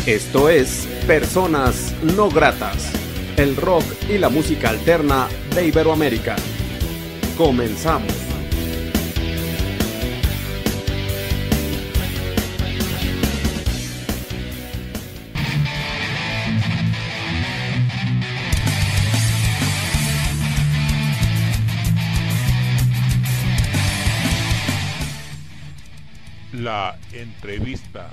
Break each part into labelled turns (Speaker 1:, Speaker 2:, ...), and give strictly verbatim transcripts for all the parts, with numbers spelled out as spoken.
Speaker 1: Esto es Personas No Gratas, el rock y la música alterna de Iberoamérica. Comenzamos.
Speaker 2: La entrevista.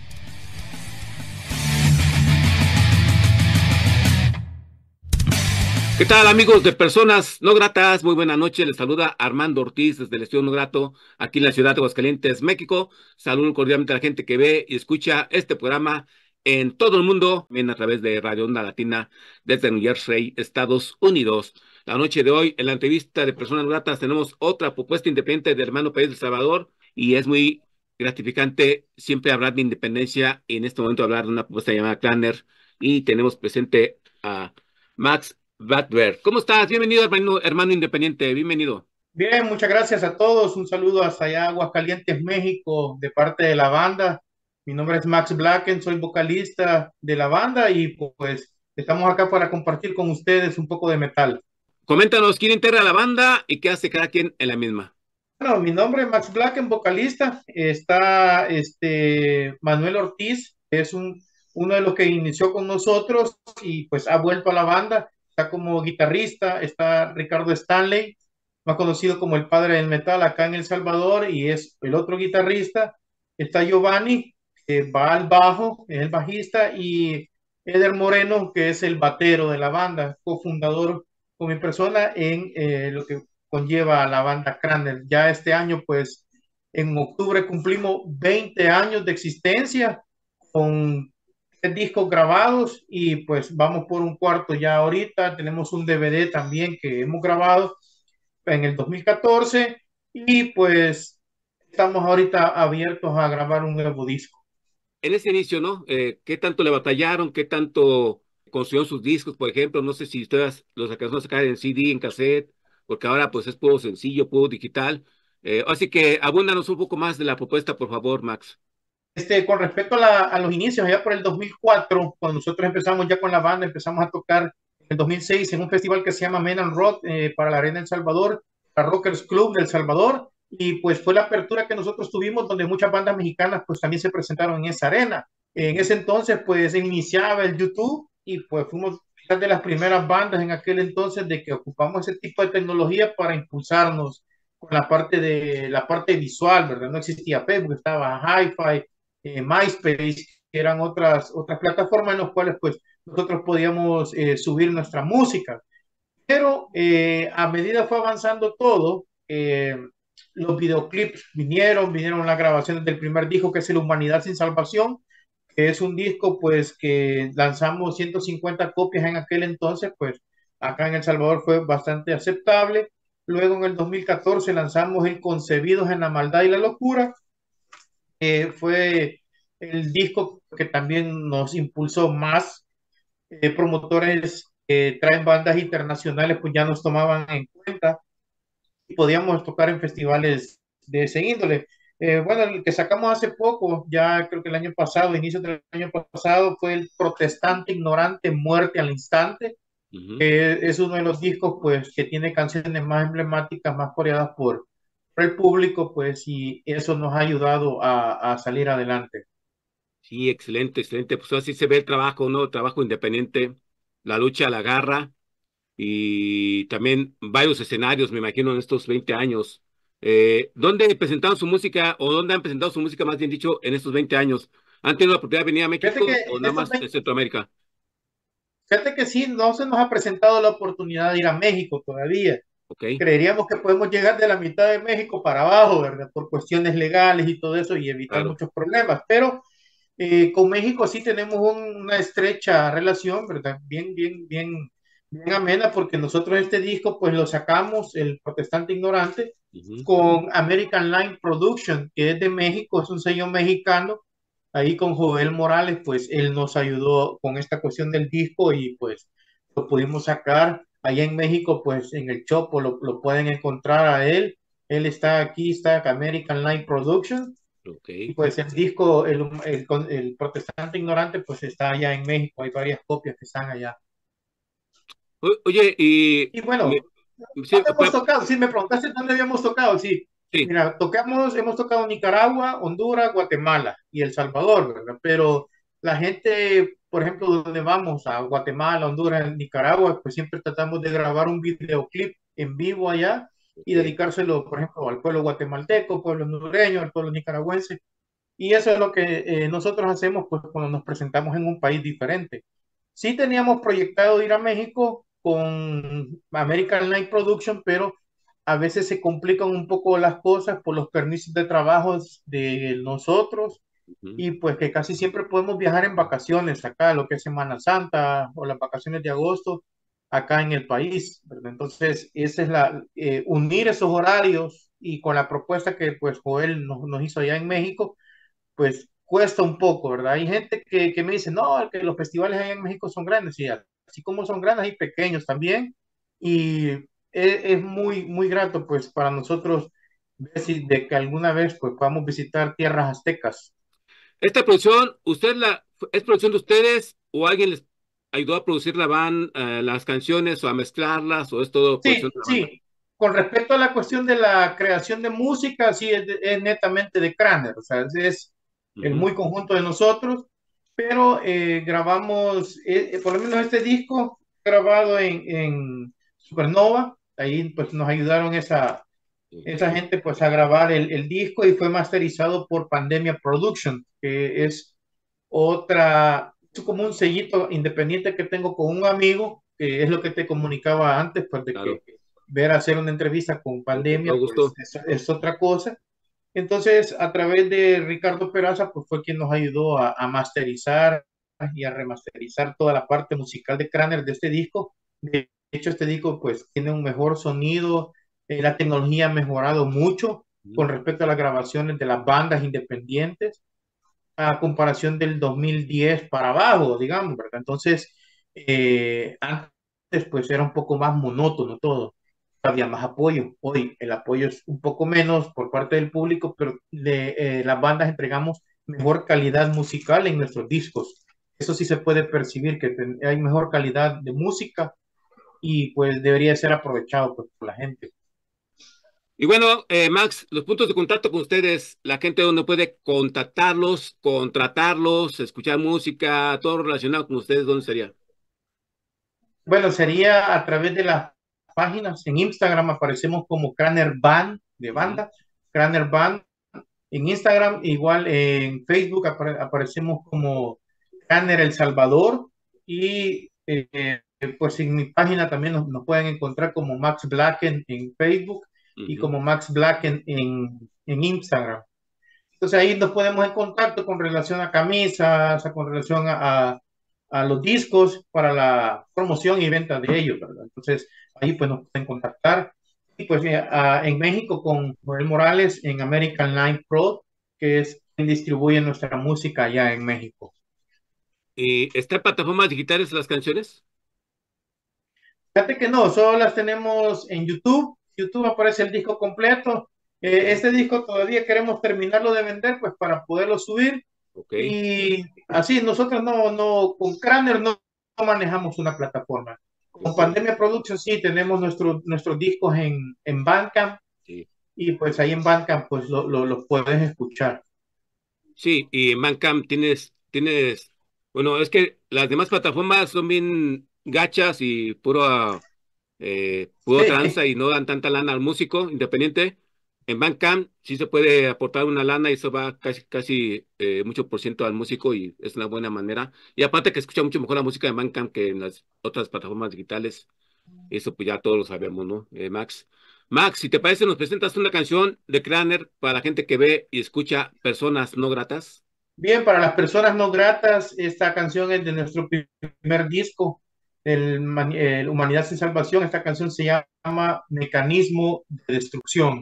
Speaker 3: ¿Qué tal, amigos de Personas No Gratas? Muy buena noche, les saluda Armando Ortiz desde el Estudio No Grato, aquí en la ciudad de Aguascalientes, México. Saludo cordialmente a la gente que ve y escucha este programa en todo el mundo, bien a través de Radio Onda Latina desde New Jersey, Estados Unidos. La noche de hoy, en la entrevista de Personas No Gratas, tenemos otra propuesta independiente del hermano país de El Salvador, y es muy gratificante siempre hablar de independencia y en este momento hablar de una propuesta llamada Clanner, y tenemos presente a Max Blackbird. ¿Cómo estás? Bienvenido, hermano, hermano independiente, bienvenido.
Speaker 4: Bien, muchas gracias a todos. Un saludo hasta allá, Aguascalientes, México, de parte de la banda. Mi nombre es Max Blacken, soy vocalista de la banda y pues estamos acá para compartir con ustedes un poco de metal.
Speaker 3: Coméntanos quién integra la banda y qué hace cada quien en la misma.
Speaker 4: Bueno, mi nombre es Max Blacken, vocalista. Está este Manuel Ortiz, que es un, uno de los que inició con nosotros y pues ha vuelto a la banda. Está como guitarrista. Está Ricardo Stanley, más conocido como el padre del metal acá en El Salvador, y es el otro guitarrista. Está Giovanni, que va al bajo, es el bajista, y Eder Moreno, que es el batero de la banda, cofundador con mi persona en eh, lo que conlleva a la banda Cranmer. Ya este año, pues, en octubre cumplimos veinte años de existencia con tres discos grabados y pues vamos por un cuarto ya ahorita. Tenemos un D V D también que hemos grabado en el dos mil catorce y pues estamos ahorita abiertos a grabar un nuevo disco.
Speaker 3: En ese inicio, ¿no? Eh, ¿qué tanto le batallaron? ¿Qué tanto construyeron sus discos, por ejemplo? No sé si ustedes los alcanzaron a sacar en C D, en cassette, porque ahora pues es puro sencillo, puro digital. Eh, así que abúndanos un poco más de la propuesta, por favor, Max.
Speaker 4: Este, con respecto a, la, a los inicios, allá por el dos mil cuatro, cuando nosotros empezamos ya con la banda, empezamos a tocar en el dos mil seis en un festival que se llama Men and Rock eh, para la Arena El Salvador, la Rockers Club del Salvador, y pues fue la apertura que nosotros tuvimos donde muchas bandas mexicanas pues también se presentaron en esa arena. En ese entonces pues iniciaba el YouTube y pues fuimos de las primeras bandas en aquel entonces de que ocupamos ese tipo de tecnología para impulsarnos con la parte de la parte visual, ¿verdad? No existía Facebook, estaba Hi-Fi, eh, MySpace, que eran otras, otras plataformas en las cuales pues nosotros podíamos eh, subir nuestra música. Pero eh, a medida fue avanzando todo, eh, los videoclips vinieron, vinieron las grabaciones del primer disco que es El Humanidad Sin Salvación, que es un disco pues que lanzamos ciento cincuenta copias en aquel entonces, pues acá en El Salvador fue bastante aceptable. Luego en el dos mil catorce lanzamos El Concebidos en la Maldad y la Locura, eh, fue el disco que también nos impulsó más. Eh, promotores que traen bandas internacionales pues ya nos tomaban en cuenta y podíamos tocar en festivales de ese índole. Eh, bueno, el que sacamos hace poco, ya creo que el año pasado, inicio del año pasado, fue el Protestante Ignorante, Muerte al Instante.
Speaker 3: Uh-huh.
Speaker 4: Eh, es uno de los discos pues que tiene canciones más emblemáticas, más coreadas por, por el público, pues, y eso nos ha ayudado a, a salir adelante.
Speaker 3: Sí, excelente, excelente. Pues así se ve el trabajo, ¿no? Trabajo independiente, la lucha, la garra y también varios escenarios, me imagino, en estos veinte años. Eh, ¿dónde presentaron su música o dónde han presentado su música, más bien dicho, en estos veinte años? ¿Han tenido la oportunidad de venir a
Speaker 4: Fíjate que
Speaker 3: México o
Speaker 4: en
Speaker 3: nada
Speaker 4: estos
Speaker 3: más en
Speaker 4: veinte
Speaker 3: Centroamérica?
Speaker 4: Fíjate que sí, no se nos ha presentado la oportunidad de ir a México todavía.
Speaker 3: Ok,
Speaker 4: Creeríamos que podemos llegar de la mitad de México para abajo, ¿verdad? Por cuestiones legales y todo eso y evitar
Speaker 3: claro.
Speaker 4: muchos problemas. Pero eh, con México sí tenemos un- una estrecha relación, ¿verdad? Bien, bien, bien, bien amena, porque nosotros este disco pues lo sacamos, El Protestante Ignorante,
Speaker 3: Ujú.
Speaker 4: con American Line Production, que es de México, es un sello mexicano. Ahí con Joel Morales, pues él nos ayudó con esta cuestión del disco y pues lo pudimos sacar. Allá en México, pues en el Chopo lo, lo pueden encontrar a él. Él está aquí, está American Line Production.
Speaker 3: Okay.
Speaker 4: Y pues el disco, el, el, el Protestante Ignorante, pues está allá en México, hay varias copias que están allá.
Speaker 3: O, oye, y...
Speaker 4: Y bueno,
Speaker 3: Me, sí,
Speaker 4: ¿dónde hemos tocado? Sí, me preguntaste dónde habíamos tocado, sí.
Speaker 3: sí.
Speaker 4: Mira, tocamos, hemos tocado Nicaragua, Honduras, Guatemala y El Salvador, ¿verdad? Pero la gente, por ejemplo, donde vamos, a Guatemala, Honduras, Nicaragua, pues siempre tratamos de grabar un videoclip en vivo allá y
Speaker 3: Okay.
Speaker 4: dedicárselo, por ejemplo, al pueblo guatemalteco, pueblo hondureño, al pueblo nicaragüense. Y eso es lo que eh, nosotros hacemos pues, cuando nos presentamos en un país diferente. Sí teníamos proyectado ir a México con American Night Production, pero a veces se complican un poco las cosas por los permisos de trabajo de nosotros
Speaker 3: Uh-huh.
Speaker 4: y pues que casi siempre podemos viajar en vacaciones acá, lo que es Semana Santa o las vacaciones de agosto acá en el país, ¿verdad? Entonces, esa es la, eh, unir esos horarios y con la propuesta que pues Joel nos, nos hizo allá en México, pues cuesta un poco, ¿verdad? Hay gente que, que me dice, no, que los festivales allá en México son grandes, y así como son grandes, hay pequeños también, y es, es muy, muy grato, pues, para nosotros ver si de que alguna vez, pues, podamos visitar tierras aztecas.
Speaker 3: Esta producción, ¿usted la, es producción de ustedes o alguien les ayudó a producir la band, uh, las canciones o a mezclarlas o es todo producción
Speaker 4: Sí,
Speaker 3: de la banda?
Speaker 4: sí. Con respecto a la cuestión de la creación de música, sí, es, de, es netamente de Craner, o sea, es, es uh-huh. el muy conjunto de nosotros, pero eh, grabamos, eh, por lo menos este disco grabado en, en Supernova, ahí pues nos ayudaron esa, okay. esa gente pues a grabar el, el disco y fue masterizado por Pandemia Production, que es otra, es como un sellito independiente que tengo con un amigo, que es lo que te comunicaba antes, pues de claro. que ver hacer una entrevista con Pandemia, pues, es, es otra cosa. Entonces, a través de Ricardo Peraza, pues fue quien nos ayudó a, a masterizar y a remasterizar toda la parte musical de Craner de este disco. De hecho, este disco pues tiene un mejor sonido, eh, la tecnología ha mejorado mucho mm. con respecto a las grabaciones de las bandas independientes, a comparación del dos mil diez para abajo, digamos, ¿verdad? Entonces, eh, antes pues era un poco más monótono todo. Había más apoyo. Hoy el apoyo es un poco menos por parte del público, pero de eh, las bandas entregamos mejor calidad musical en nuestros discos. Eso sí se puede percibir, que hay mejor calidad de música y pues debería ser aprovechado pues, por la gente.
Speaker 3: Y bueno, eh, Max, los puntos de contacto con ustedes, la gente donde puede contactarlos, contratarlos, escuchar música, todo relacionado con ustedes, ¿dónde sería?
Speaker 4: Bueno, sería a través de las páginas. En Instagram aparecemos como Craner Band, de banda, uh-huh. Craner Band. En Instagram, igual en Facebook apare aparecemos como Craner El Salvador. Y eh, pues en mi página también nos, nos pueden encontrar como Max Blacken en Facebook uh-huh. y como Max Blacken en, en Instagram. Entonces ahí nos ponemos en contacto con relación a camisas, con relación a, a a los discos para la promoción y venta de ellos, ¿verdad? Entonces, ahí pues nos pueden contactar. Y pues uh, en México con Joel Morales en American Night Pro, que es quien distribuye nuestra música allá en México.
Speaker 3: ¿Y está en plataformas digitales las canciones?
Speaker 4: Fíjate que no, solo las tenemos en YouTube. YouTube aparece el disco completo. Eh, este disco todavía queremos terminarlo de vender, pues para poderlo subir. Okay. Y así nosotros no, no, con Craner no, no manejamos una plataforma. Con okay. Pandemia Productions sí tenemos nuestro, nuestros discos en, en Bandcamp sí. y pues ahí en Bandcamp pues lo, lo, lo puedes escuchar.
Speaker 3: Sí, y en Bandcamp tienes, tienes, bueno, es que las demás plataformas son bien gachas y puro, eh, puro sí. tranza y no dan tanta lana al músico independiente. En Bandcamp sí se puede aportar una lana y eso va casi, casi eh, mucho por ciento al músico y es una buena manera. Y aparte que escucha mucho mejor la música de Bandcamp que en las otras plataformas digitales. Eso pues ya todos lo sabemos, ¿no? Eh, Max. Max, si te parece, nos presentas una canción de Craner para la gente que ve y escucha Personas No Gratas.
Speaker 4: Bien, para las personas no gratas, esta canción es de nuestro primer disco, el, el Humanidad sin Salvación. Esta canción se llama Mecanismo de Destrucción.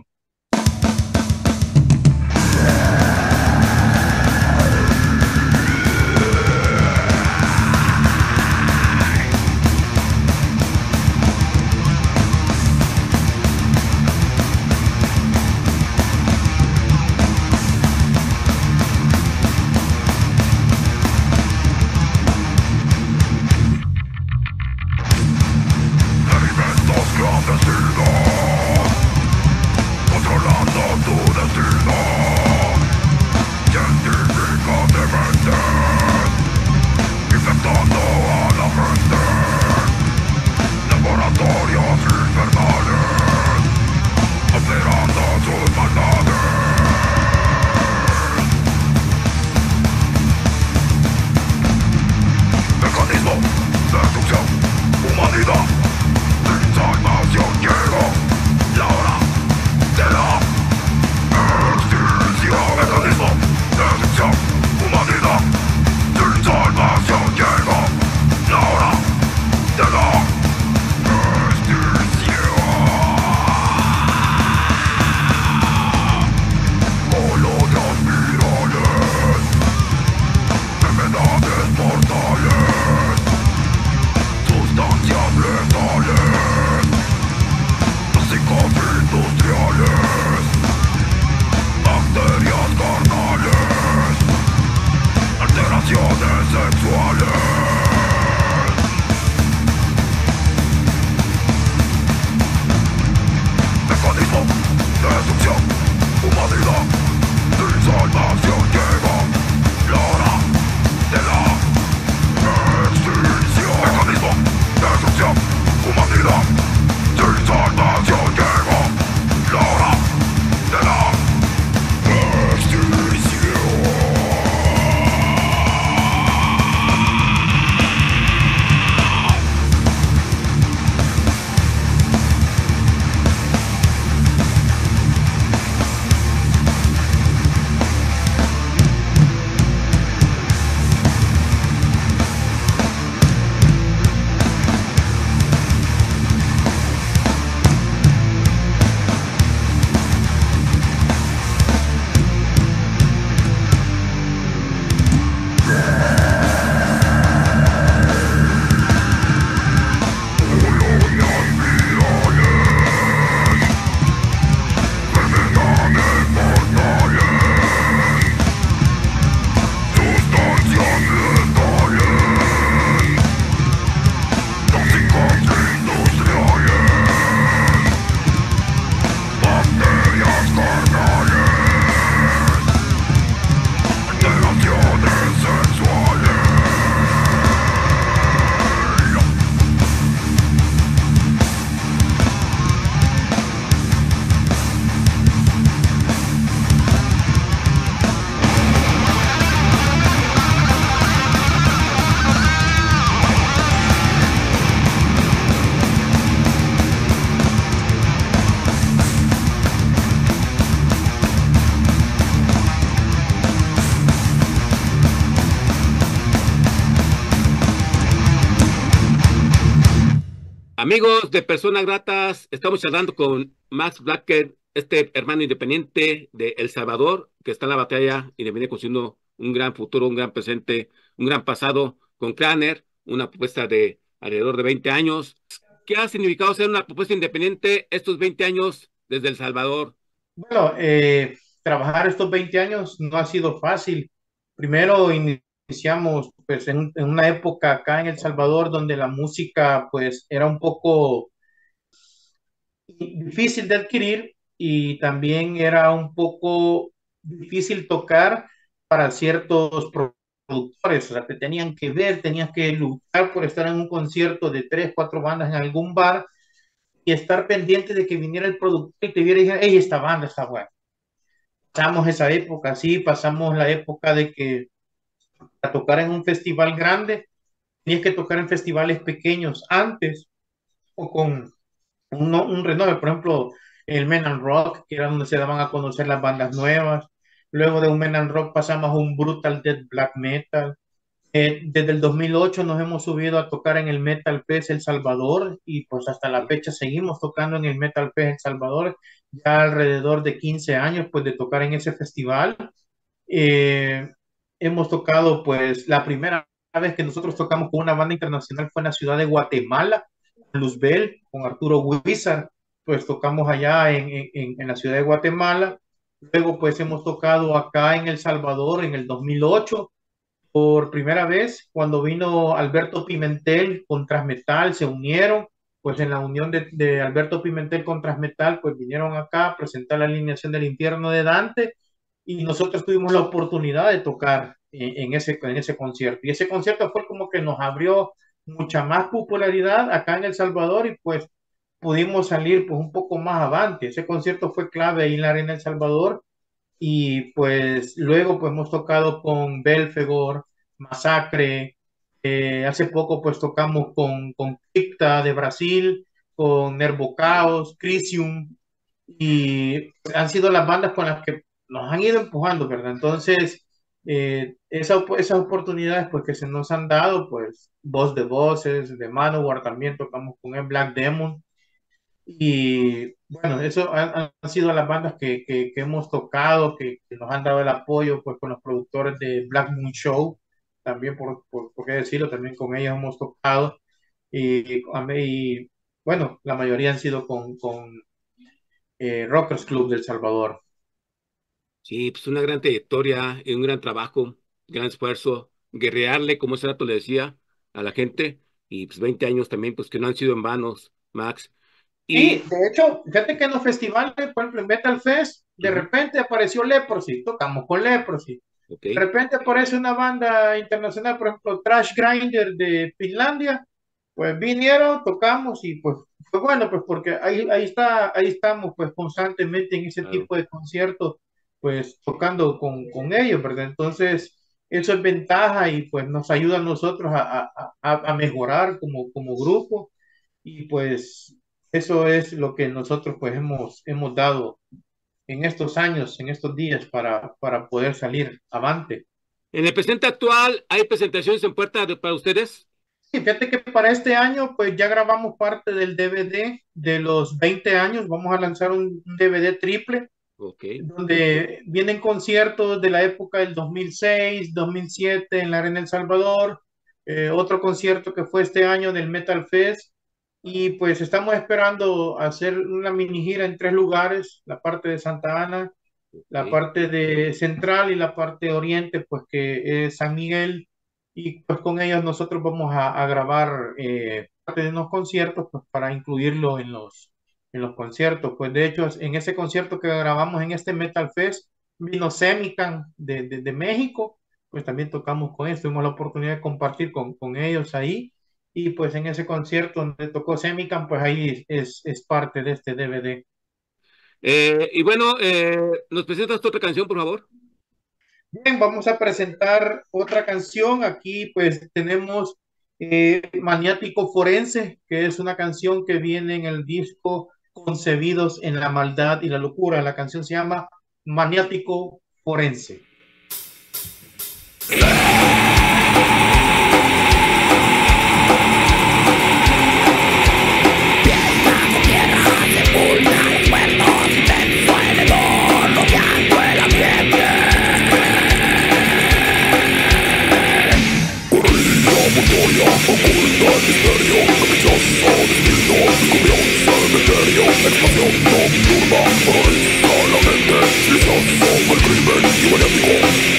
Speaker 3: Amigos de Personas Gratas, estamos charlando con Max Blacker, este hermano independiente de El Salvador, que está en la batalla y le viene construyendo un gran futuro, un gran presente, un gran pasado con Craner, una propuesta de alrededor de veinte años. ¿Qué ha significado ser una propuesta independiente estos veinte años desde El Salvador?
Speaker 4: Bueno, eh, trabajar estos veinte años no ha sido fácil. Primero iniciamos pues en, en una época acá en El Salvador donde la música pues era un poco difícil de adquirir y también era un poco difícil tocar para ciertos productores, o sea, te tenían que ver, tenías que luchar por estar en un concierto de tres, cuatro bandas en algún bar y estar pendiente de que viniera el productor y te viera y dijera, hey, esta banda está buena. Pasamos esa época, sí, pasamos la época de que a tocar en un festival grande, tenías que tocar en festivales pequeños antes o con un, un renove, por ejemplo, el Men and Rock, que era donde se daban a conocer las bandas nuevas. Luego de un Men and Rock pasamos a un Brutal Death Black Metal. Eh, desde el dos mil ocho nos hemos subido a tocar en el Metal Fest El Salvador y pues hasta la fecha seguimos tocando en el Metal Fest El Salvador, ya alrededor de quince años pues de tocar en ese festival. Eh, hemos tocado pues la primera vez que nosotros tocamos con una banda internacional fue en la ciudad de Guatemala, Luzbel, con Arturo Wizard, pues tocamos allá en, en, en la ciudad de Guatemala. Luego pues hemos tocado acá en El Salvador en el dos mil ocho por primera vez, cuando vino Alberto Pimentel con Transmetal, se unieron, pues en la unión de, de Alberto Pimentel con Transmetal, pues vinieron acá a presentar la alineación del Infierno de Dante y nosotros tuvimos la oportunidad de tocar en, en, ese, en ese concierto. Y ese concierto fue como que nos abrió mucha más popularidad acá en El Salvador y pues pudimos salir pues un poco más avante. Ese concierto fue clave ahí en la Arena El Salvador. Y pues luego pues hemos tocado con Belfegor, Masacre, Eh, hace poco pues tocamos con, con Cripta de Brasil, con Nervocaos, Crisium, y han sido las bandas con las que nos han ido empujando, ¿verdad? Entonces, eh, esa, esas oportunidades pues que se nos han dado, pues Voz de Voces, de Manowar también tocamos con el Black Demon, y bueno, eso han, han sido las bandas que, que, que hemos tocado, que, que, nos han dado el apoyo pues con los productores de Black Moon Show, también por, por, por qué decirlo, también con ellos hemos tocado, y, y bueno, la mayoría han sido con, con eh, Rockers Club del Salvador.
Speaker 3: Sí, pues una gran trayectoria y un gran trabajo, gran esfuerzo, guerrearle, como ese rato le decía a la gente, y pues veinte años también, pues que no han sido en vanos, Max.
Speaker 4: Y
Speaker 3: Y,
Speaker 4: de hecho, fíjate que en los festivales, por ejemplo, en Metal Fest, de
Speaker 3: uh -huh.
Speaker 4: repente apareció Leprosy, tocamos con Leprosy. Okay. De repente aparece una banda internacional, por ejemplo, Trash Grinder de Finlandia, pues vinieron, tocamos y pues fue bueno, pues porque ahí, ahí, está, ahí estamos pues constantemente en ese claro. tipo de conciertos, pues tocando con, con ellos, ¿verdad? Entonces, eso es ventaja y pues nos ayuda a nosotros a, a, a, a mejorar como, como grupo, y pues eso es lo que nosotros pues hemos, hemos dado en estos años, en estos días para, para poder salir avante.
Speaker 3: En el presente actual, ¿hay presentaciones en puerta de, para ustedes?
Speaker 4: Sí, fíjate que para este año pues ya grabamos parte del D V D de los veinte años, vamos a lanzar un, un D V D triple, okay. donde vienen conciertos de la época del dos mil seis, dos mil siete en la Arena El Salvador, eh, otro concierto que fue este año en el Metal Fest, y pues estamos esperando hacer una mini gira en tres lugares, la parte de Santa Ana, okay. la parte de Central y la parte Oriente, pues que es San Miguel, y pues con ellos nosotros vamos a, a grabar eh, parte de unos conciertos pues para incluirlo en los, en los conciertos. Pues de hecho en ese concierto que grabamos en este Metal Fest vino Semican de, de, de México, pues también tocamos con ellos, tuvimos la oportunidad de compartir con, con ellos ahí. Y pues en ese concierto donde tocó Semican, pues ahí es, es parte de este D V D.
Speaker 3: Eh, y bueno, eh, ¿nos presentas otra canción, por favor?
Speaker 4: Bien, vamos a presentar otra canción. Aquí pues tenemos eh, Maniático Forense, que es una canción que viene en el disco Concebidos en la Maldad y la Locura. La canción se llama Maniático Forense.
Speaker 5: Oculta el misterio, caprichoso destino, descubrió un cementerio, explosión nocturna, horroriza la mente, silencioso el crimen y maniático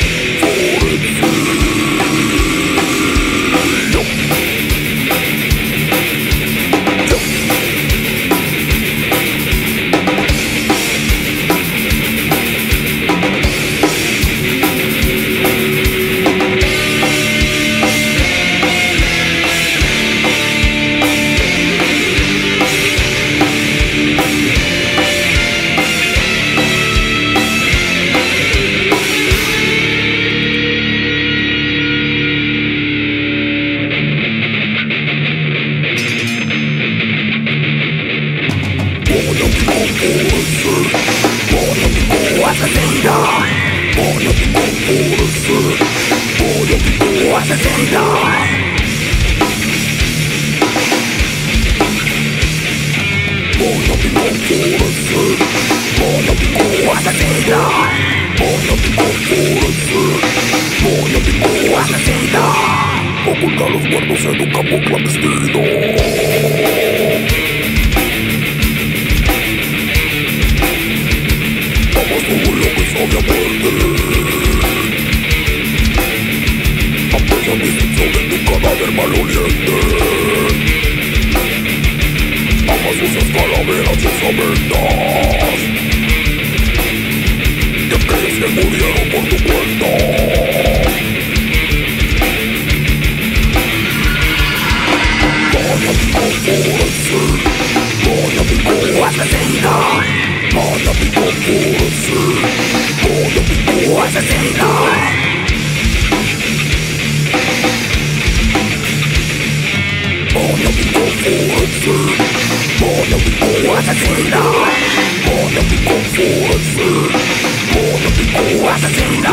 Speaker 5: Oculta los muertos en un campo clandestino. Vamos todo lo que sabe a muerte. Apoya mi sobre tu cadáver maloliente. Amas esas calaveras y osamentas de aquellos que murieron por tu cuenta. Maniático forense, maniático asesino, maniático forense, maniático asesino, maniático fanático asesina, fanático forense, fanático asesina.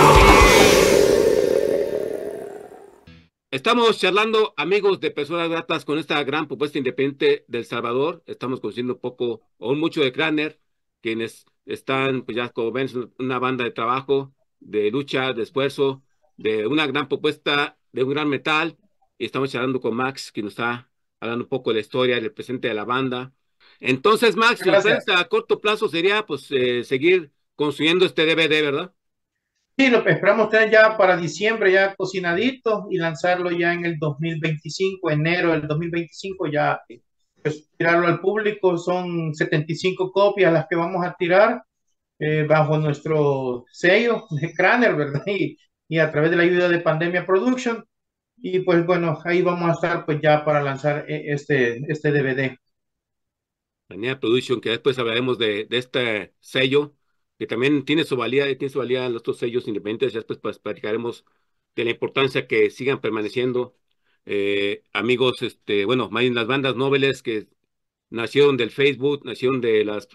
Speaker 3: Estamos charlando, amigos de Personas Gratas, con esta gran propuesta independiente del Salvador. Estamos conociendo un poco o mucho de Craner, quienes están, pues ya como ven, una banda de trabajo, de lucha, de esfuerzo, de una gran propuesta, de un gran metal. Y estamos charlando con Max, que nos está hablando un poco de la historia, del presente de la banda. Entonces, Max, si ustedes a corto plazo sería pues eh, seguir construyendo este D V D, ¿verdad?
Speaker 4: Sí, lo esperamos tener ya para diciembre, ya cocinadito, y lanzarlo ya en el dos mil veinticinco, enero del dos mil veinticinco, ya pues, tirarlo al público. Son setenta y cinco copias las que vamos a tirar eh, bajo nuestro sello de Craner, ¿verdad? Y, y a través de la ayuda de Pandemia Production. Y pues bueno, ahí vamos a estar pues ya para lanzar este, este D V D.
Speaker 3: Pandemia Production, que después hablaremos de, de este sello, que también tiene su valía, tiene su valía en los otros sellos independientes. Ya después pues, platicaremos de la importancia que sigan permaneciendo. Eh, amigos, este, bueno, más bien las bandas nobles que nacieron del Facebook, nacieron de las,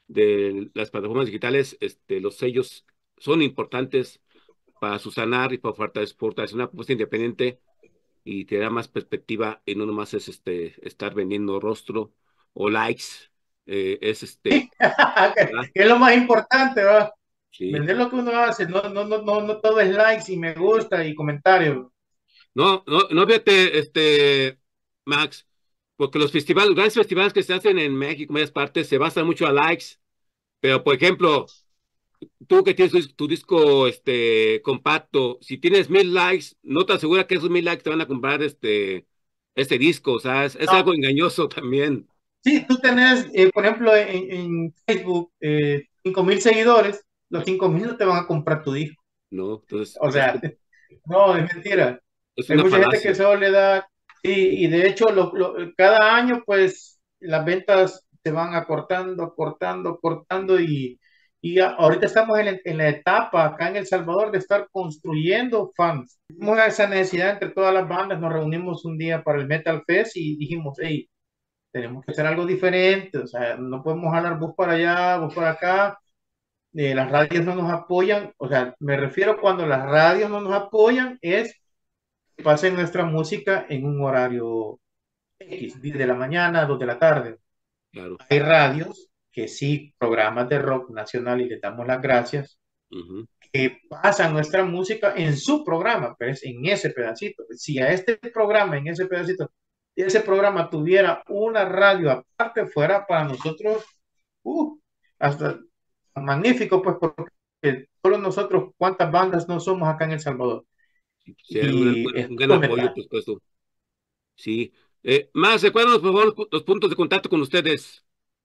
Speaker 3: de las plataformas digitales. Este, los sellos son importantes para susanar y para fortalecer una propuesta independiente y te da más perspectiva y no nomás es este, estar vendiendo rostro o likes. Eh, es este,
Speaker 4: que es lo más importante, ¿verdad?
Speaker 3: sí.
Speaker 4: Vender lo que uno hace, no, no, no, no, no todo es likes y me gusta y comentarios.
Speaker 3: No, no, no, fíjate, este, Max, porque los festivales, los grandes festivales que se hacen en México, en varias partes, se basan mucho a likes, pero por ejemplo, tú que tienes tu, tu disco este, compacto, si tienes mil likes, no te asegura que esos mil likes te van a comprar este, este disco, o sea, es, es
Speaker 4: No.
Speaker 3: algo engañoso también.
Speaker 4: Sí, tú tenés, eh, por ejemplo, en, en Facebook, eh, cinco mil seguidores, los cinco mil no te van a comprar tu disco.
Speaker 3: No, entonces,
Speaker 4: O sea,
Speaker 3: es,
Speaker 4: no, es mentira.
Speaker 3: es
Speaker 4: Hay
Speaker 3: una
Speaker 4: mucha gente
Speaker 3: falacia.
Speaker 4: que solo le da, y, y de hecho, lo, lo, cada año, pues, las ventas se van acortando, acortando, acortando, y, y a- ahorita estamos en, la- en la etapa acá en El Salvador de estar construyendo fans. Tuvimos esa necesidad entre todas las bandas, nos reunimos un día para el Metal Fest y dijimos, hey, tenemos que hacer algo diferente, o sea, no podemos jalar vos para allá, vos para acá, eh, las radios no nos apoyan, o sea, me refiero cuando las radios no nos apoyan, es que pasen nuestra música en un horario X, diez de la mañana, dos de la tarde.
Speaker 3: Claro.
Speaker 4: Hay radios que sí, programas de rock nacional, y les damos las gracias,
Speaker 3: Uh-huh.
Speaker 4: que pasan nuestra música en su programa, pero es en ese pedacito. Si a este programa, en ese pedacito, ese programa tuviera una radio aparte, fuera para nosotros, uh, hasta magnífico, pues, porque solo nosotros, ¿cuántas bandas no somos acá en El Salvador?
Speaker 3: Sí, un,
Speaker 4: Y es
Speaker 3: un gran
Speaker 4: puro
Speaker 3: apoyo,
Speaker 4: metal.
Speaker 3: por supuesto. Sí. Eh, más, recuérdanos, por favor, los puntos de contacto con ustedes.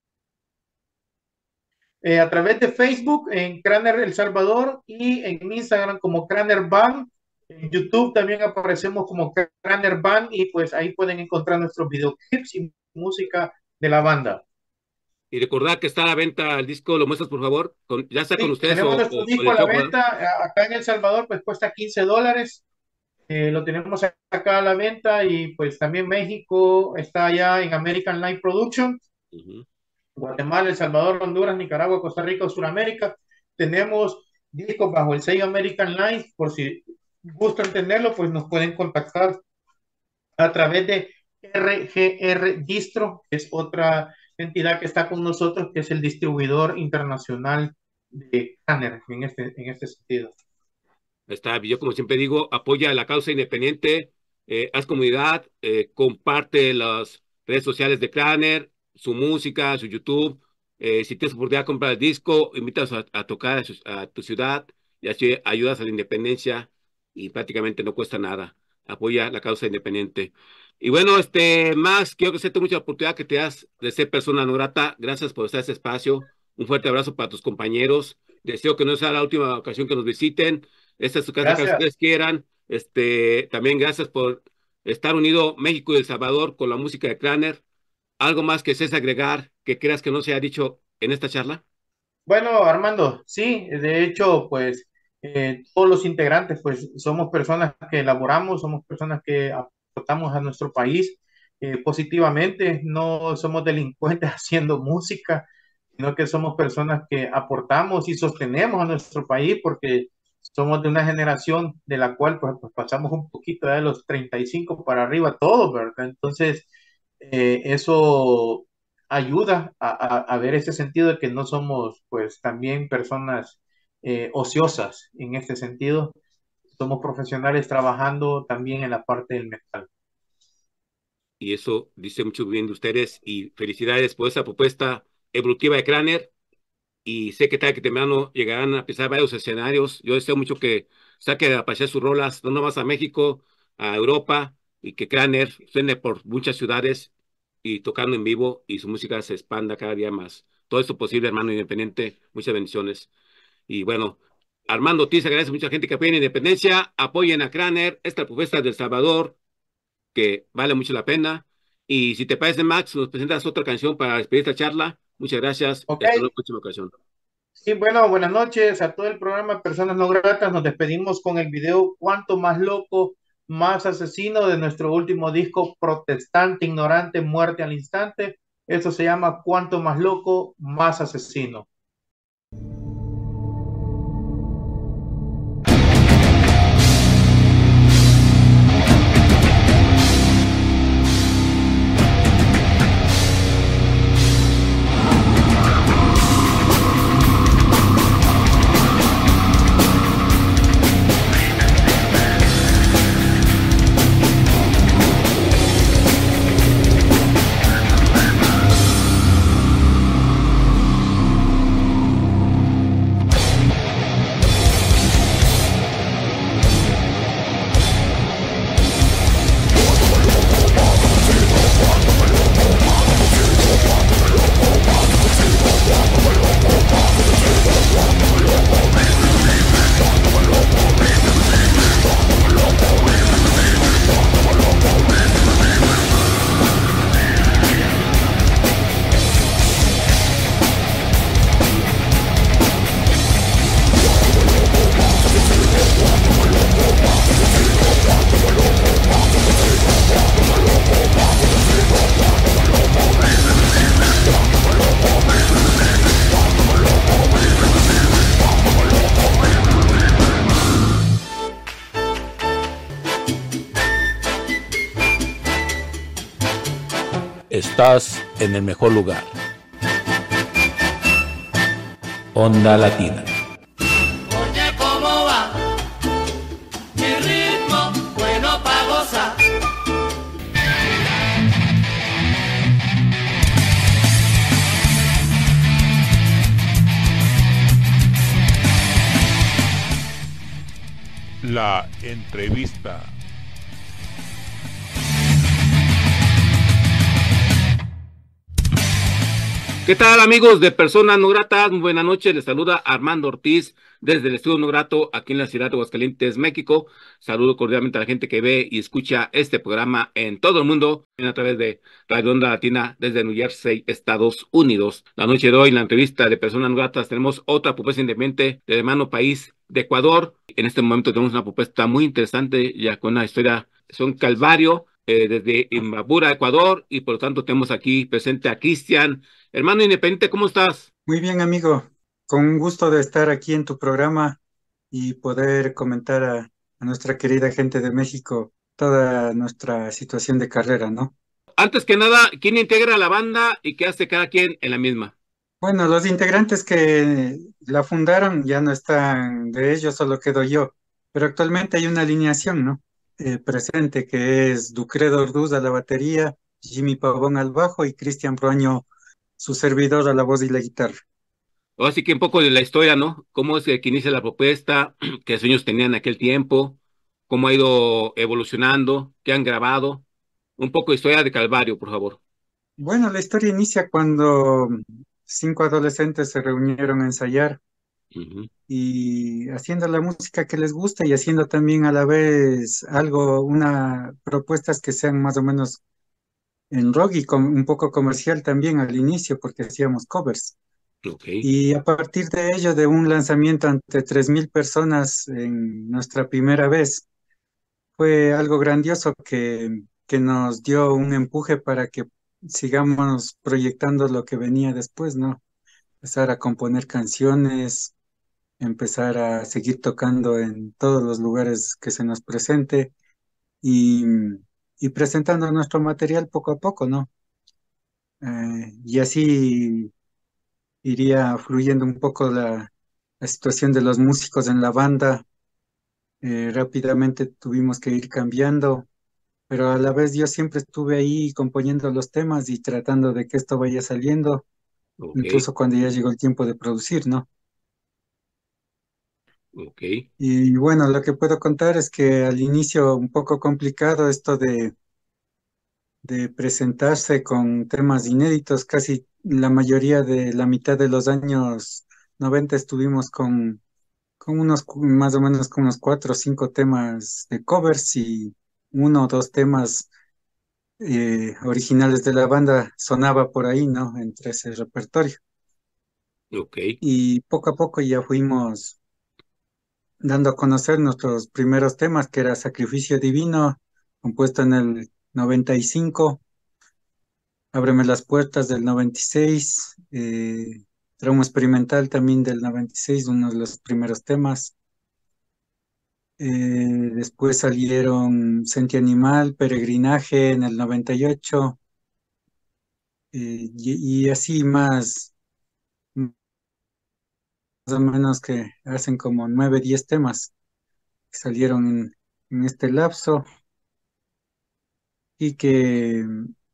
Speaker 4: Eh, a través de Facebook en Craner El Salvador y en Instagram como Craner Band. En YouTube también aparecemos como Craner Band, y pues ahí pueden encontrar nuestros videoclips y música de la banda.
Speaker 3: Y recordar que está a la venta el disco, ¿lo muestras, por favor? Con, ya sea con
Speaker 4: Sí,
Speaker 3: ustedes o,
Speaker 4: tenemos
Speaker 3: o,
Speaker 4: nuestro
Speaker 3: o
Speaker 4: disco
Speaker 3: de
Speaker 4: a la
Speaker 3: Chopo, ¿eh?
Speaker 4: venta acá en El Salvador, pues cuesta quince dólares. Eh, lo tenemos acá a la venta, y pues también México está allá en American Live Production.
Speaker 3: Uh-huh.
Speaker 4: Guatemala, El Salvador, Honduras, Nicaragua, Costa Rica, Sudamérica. Tenemos discos bajo el sello American Live. Por si gustan tenerlo, pues nos pueden contactar a través de R G R Distro, que es otra entidad que está con nosotros, que es el distribuidor internacional de Craner en este, en este sentido.
Speaker 3: Está, yo como siempre digo, apoya la causa independiente, eh, haz comunidad, eh, comparte las redes sociales de Craner, su música, su YouTube. Eh, si tienes oportunidad de comprar el disco, invitas a, a tocar a, su, a tu ciudad y así ayudas a la independencia y prácticamente no cuesta nada. Apoya la causa independiente. Y bueno, este, Max, quiero agradecerte mucho la oportunidad que te das de ser persona no grata. Gracias por estar en este espacio. Un fuerte abrazo para tus compañeros. Deseo que no sea la última ocasión que nos visiten. Esta es su casa, que ustedes quieran. Este, también gracias por estar unido México y El Salvador con la música de Craner. ¿Algo más que desees agregar que creas que no se ha dicho en esta charla?
Speaker 4: Bueno, Armando, sí, de hecho, pues eh, todos los integrantes, pues somos personas que elaboramos, somos personas que aportamos a nuestro país, eh, positivamente. No somos delincuentes haciendo música, sino que somos personas que aportamos y sostenemos a nuestro país porque somos de una generación de la cual pues, pues pasamos un poquito de los treinta y cinco para arriba todos, ¿verdad? Entonces, eh, eso ayuda a, a, a, ver ese sentido de que no somos pues también personas eh, ociosas en este sentido. Somos profesionales trabajando también en la parte del metal.
Speaker 3: Y eso dice mucho bien de ustedes y felicidades por esa propuesta evolutiva de Craner. Y sé que tarde que temprano llegarán a pisar varios escenarios. Yo deseo mucho que saque a pasear sus rolas, no nomás a México, a Europa, y que Craner suene por muchas ciudades y tocando en vivo y su música se expanda cada día más. Todo esto posible, hermano independiente. Muchas bendiciones. Y bueno, Armando Ortiz agradece a mucha gente que apoya en Independencia, apoyen a Craner, esta propuesta de El Salvador, que vale mucho la pena. Y si te parece, Max, nos presentas otra canción para despedir esta charla. Muchas gracias.
Speaker 4: Ok.
Speaker 3: Hasta la próxima ocasión.
Speaker 4: Sí, bueno, buenas noches a todo el programa Personas No Gratas. Nos despedimos con el video Cuanto Más Loco, Más Asesino de nuestro último disco Protestante, Ignorante, Muerte al Instante. Esto se llama Cuanto Más Loco, Más Asesino.
Speaker 2: Estás en el mejor lugar. Onda Latina.
Speaker 6: Oye, ¿cómo va? Mi ritmo, bueno pa' gozar.
Speaker 2: La entrevista.
Speaker 3: ¿Qué tal, amigos de Personas No Gratas? Muy buenas noches, les saluda Armando Ortiz desde el Estudio No Grato aquí en la ciudad de Aguascalientes, México. Saludo cordialmente a la gente que ve y escucha este programa en todo el mundo, a través de Radio Onda Latina desde New Jersey, Estados Unidos. La noche de hoy, en la entrevista de Personas No Gratas, tenemos otra propuesta independiente del hermano país de Ecuador. En este momento tenemos una propuesta muy interesante, ya con una historia, es un calvario, eh, desde Imbabura, Ecuador, y por lo tanto tenemos aquí presente a Cristian. Hermano independiente, ¿cómo estás?
Speaker 7: Muy bien, amigo. Con un gusto de estar aquí en tu programa y poder comentar a, a nuestra querida gente de México toda nuestra situación de carrera, ¿no?
Speaker 3: Antes que nada, ¿quién integra la banda y qué hace cada quien en la misma?
Speaker 7: Bueno, los integrantes que la fundaron ya no están de ellos, solo quedo yo. Pero actualmente hay una alineación, ¿no? Eh, presente, que es Ducredo Orduz a la batería, Jimmy Pavón al bajo y Cristian Proaño, su servidor, a la voz y la guitarra.
Speaker 3: Así que un poco de la historia, ¿no? ¿Cómo es que inicia la propuesta? ¿Qué sueños tenían en aquel tiempo? ¿Cómo ha ido evolucionando? ¿Qué han grabado? Un poco de historia de Calvario, por favor.
Speaker 7: Bueno, la historia inicia cuando cinco adolescentes se reunieron a ensayar
Speaker 3: Uh-huh.
Speaker 7: y haciendo la música que les gusta y haciendo también a la vez algo, una propuestas que sean más o menos en rock y com- un poco comercial también al inicio, porque hacíamos covers.
Speaker 3: Ok.
Speaker 7: Y a partir de ello, de un lanzamiento ante tres mil personas en nuestra primera vez, fue algo grandioso que que nos dio un empuje para que sigamos proyectando lo que venía después, ¿no? Empezar a componer canciones, empezar a seguir tocando en todos los lugares que se nos presente y, y presentando nuestro material poco a poco, ¿no? Eh, y así iría fluyendo un poco la, la situación de los músicos en la banda. Eh, rápidamente tuvimos que ir cambiando, pero a la vez yo siempre estuve ahí componiendo los temas y tratando de que esto vaya saliendo,
Speaker 3: Ok,
Speaker 7: incluso cuando ya llegó el tiempo de producir, ¿no?
Speaker 3: ok,
Speaker 7: Y bueno, lo que puedo contar es que al inicio un poco complicado esto de, de presentarse con temas inéditos, casi la mayoría de la mitad de los años noventa estuvimos con, con unos, cu- más o menos con unos cuatro o cinco temas de covers y uno o dos temas eh, originales de la banda sonaba por ahí, ¿no? Entre ese repertorio.
Speaker 3: ok,
Speaker 7: Y poco a poco ya fuimos dando a conocer nuestros primeros temas, que era Sacrificio Divino, compuesto en el noventa y cinco, Ábreme las puertas del noventa y seis, eh, Trauma Experimental también del noventa y seis, uno de los primeros temas. Eh, Después salieron Senti Animal, Peregrinaje en el noventa y ocho, eh, y, y así más, más o menos que hacen como nueve, diez temas que salieron en, en este lapso y que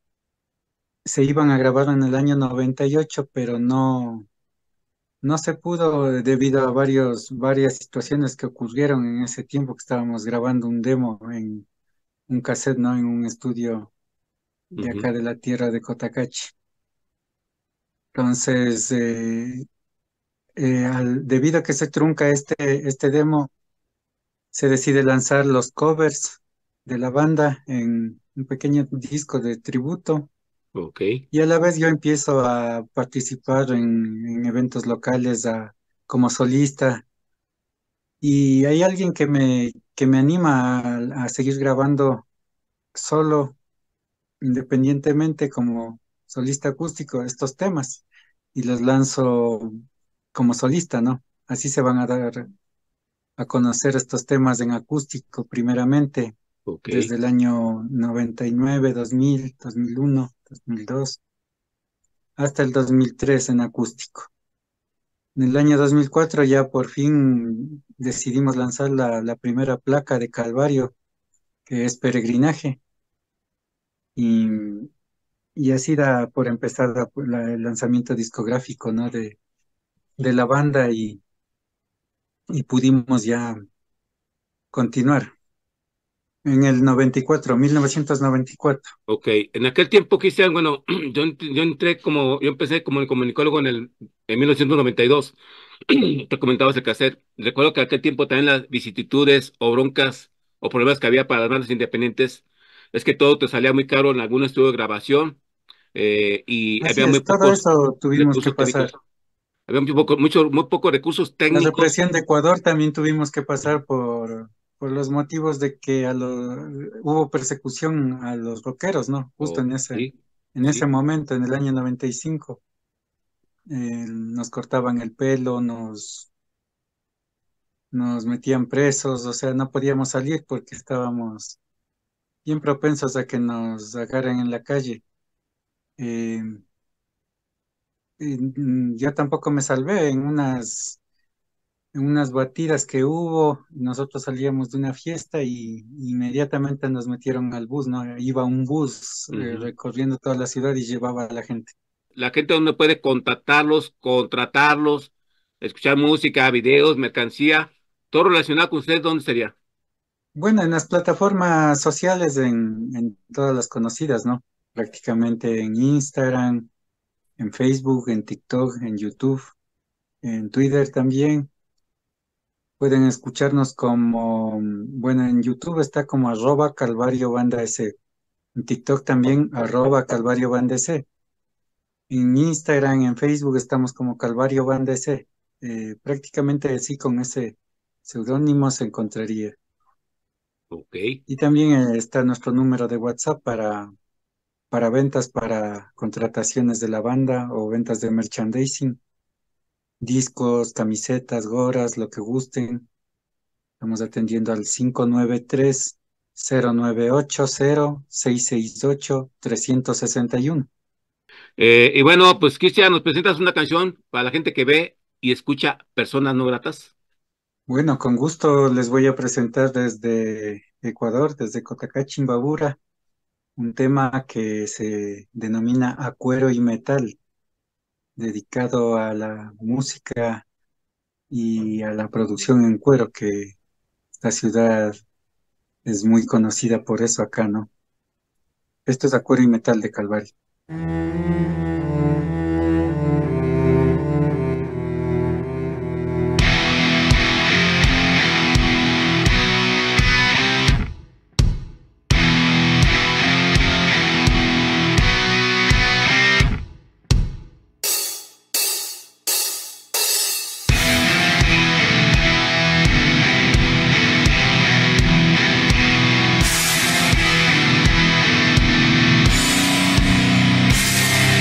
Speaker 7: se iban a grabar en el año noventa y ocho, pero no, no se pudo debido a varios, varias situaciones que ocurrieron en ese tiempo que estábamos grabando un demo en un cassette, ¿no? En un estudio de
Speaker 3: ujú,
Speaker 7: acá de la tierra de Cotacachi. Entonces, eh, eh, al- debido a que se trunca este, este demo, se decide lanzar los covers de la banda en un pequeño disco de tributo.
Speaker 3: ok,
Speaker 7: Y a la vez yo empiezo a participar en, en eventos locales a- como solista. Y hay alguien que me, que me anima a, a seguir grabando solo, independientemente como solista acústico, estos temas. Y los lanzo como solista, ¿no? Así se van a dar a conocer estos temas en acústico primeramente,
Speaker 3: ok,
Speaker 7: desde el año noventa y nueve, dos mil, dos mil uno, dos mil dos, hasta el dos mil tres en acústico. En el año dos mil cuatro ya por fin decidimos lanzar la, la primera placa de Calvario, que es Peregrinaje, y, y así da por empezar la- la- el lanzamiento discográfico, ¿no? de, de la banda y, y pudimos ya continuar en el noventa y cuatro, mil novecientos noventa y cuatro.
Speaker 3: ok. En aquel tiempo, Cristian, bueno, yo, ent- yo entré como, yo empecé como comunicólogo en el, en mil novecientos noventa y dos. Te comentabas el cassette. Recuerdo que aquel tiempo también las vicisitudes o broncas o problemas que había para las bandas independientes es que todo te salía muy caro en algún estudio de grabación, eh, y
Speaker 7: Así
Speaker 3: había muy
Speaker 7: es, todo
Speaker 3: pocos
Speaker 7: eso tuvimos que
Speaker 3: recursos
Speaker 7: pasar.
Speaker 3: técnicos. Había muy poco, mucho, muy pocos recursos
Speaker 7: La
Speaker 3: técnicos.
Speaker 7: represión de Ecuador también tuvimos que pasar por, por los motivos de que a lo- hubo persecución a los rockeros, ¿no? Justo
Speaker 3: Oh,
Speaker 7: en ese,
Speaker 3: sí,
Speaker 7: en ese
Speaker 3: sí.
Speaker 7: momento, en el año noventa y cinco, eh, nos cortaban el pelo, nos, nos metían presos, o sea, no podíamos salir porque estábamos bien propensos a que nos agarren en la calle. Eh, y, mm, yo tampoco me salvé en unas en unas batidas que hubo, nosotros salíamos de una fiesta y inmediatamente nos metieron al bus, ¿no? Iba un bus eh,
Speaker 3: Ujú.
Speaker 7: recorriendo toda la ciudad y llevaba a la gente.
Speaker 3: La gente donde puede contactarlos, contratarlos, escuchar música, videos, mercancía, todo relacionado con ustedes, ¿dónde sería?
Speaker 7: Bueno, en las plataformas sociales, en, en todas las conocidas, ¿no? Prácticamente en Instagram, en Facebook, en TikTok, en YouTube, en Twitter también. Pueden escucharnos como, bueno, en YouTube está como arroba Calvario Banda S. En TikTok también arroba Calvario Banda S. En Instagram, en Facebook estamos como Calvario Banda S. Eh, prácticamente así con ese seudónimo se encontraría.
Speaker 3: Ok.
Speaker 7: Y también eh, está nuestro número de WhatsApp para, para ventas, para contrataciones de la banda o ventas de merchandising, discos, camisetas, gorras, lo que gusten. Estamos atendiendo al cinco nueve tres, cero nueve ocho cero, seis seis ocho, tres seis uno.
Speaker 3: Eh, y bueno, pues Cristian, ¿nos presentas una canción para la gente que ve y escucha Personas No Gratas?
Speaker 7: Bueno, con gusto les voy a presentar desde Ecuador, desde Cotacachi, Imbabura, un tema que se denomina Acuero y Metal, dedicado a la música y a la producción en cuero, que esta ciudad es muy conocida por eso acá, ¿no? Esto es Acuero y Metal de Calvario.
Speaker 5: Thank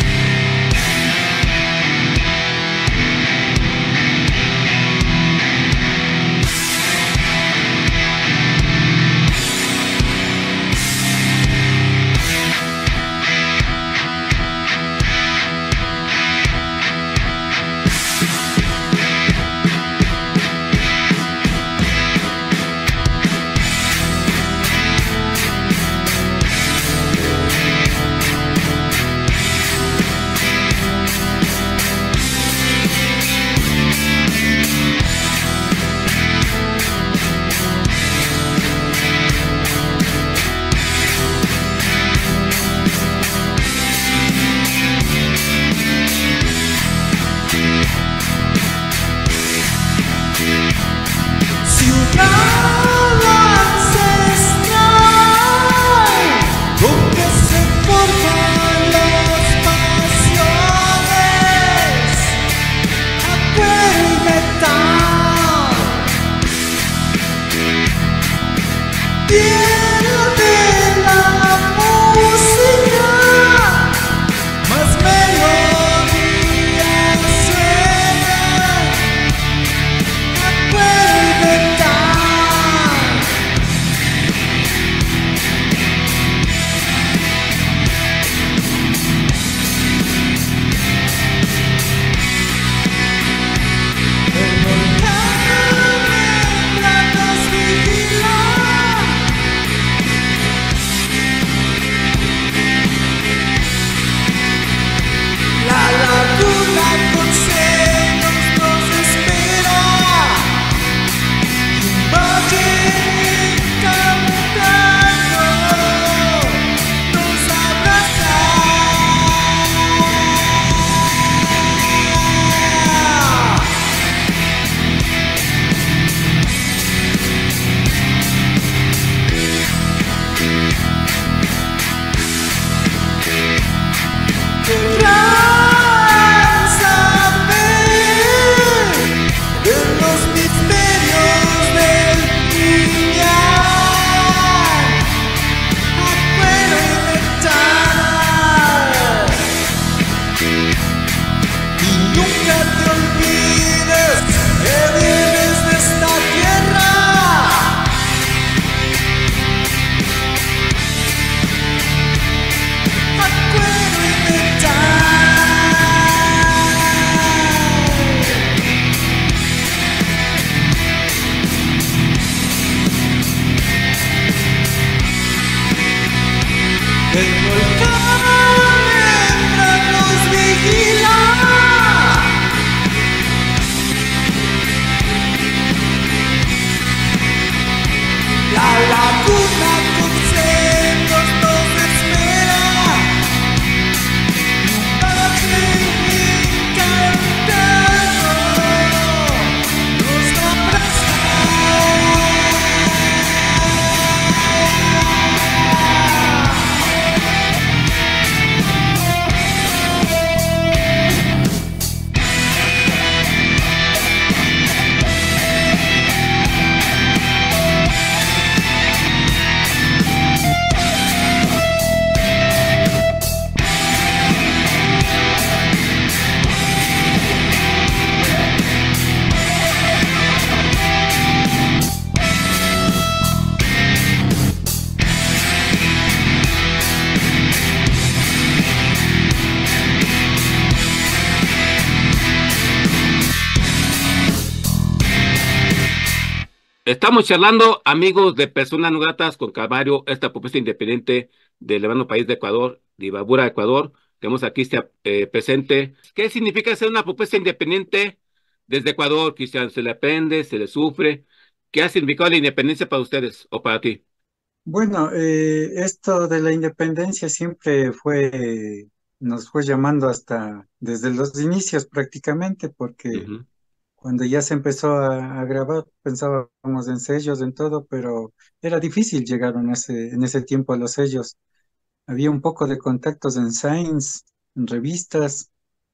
Speaker 3: Estamos charlando, amigos de Personas No Gratas, con Calvario, esta propuesta independiente del hermano país de Ecuador, de Imbabura, Ecuador. Tenemos aquí eh, presente. ¿Qué significa ser una propuesta independiente desde Ecuador, Cristian? ¿Se le aprende, se le sufre? ¿Qué ha significado la independencia para ustedes o para ti?
Speaker 7: Bueno, eh, esto de la independencia siempre fue, nos fue llamando hasta desde los inicios prácticamente, porque
Speaker 3: Uh-huh.
Speaker 7: cuando ya se empezó a, a grabar pensábamos en sellos, en todo, pero era difícil llegar en ese, en ese tiempo a los sellos. Había un poco de contactos en Science, en revistas,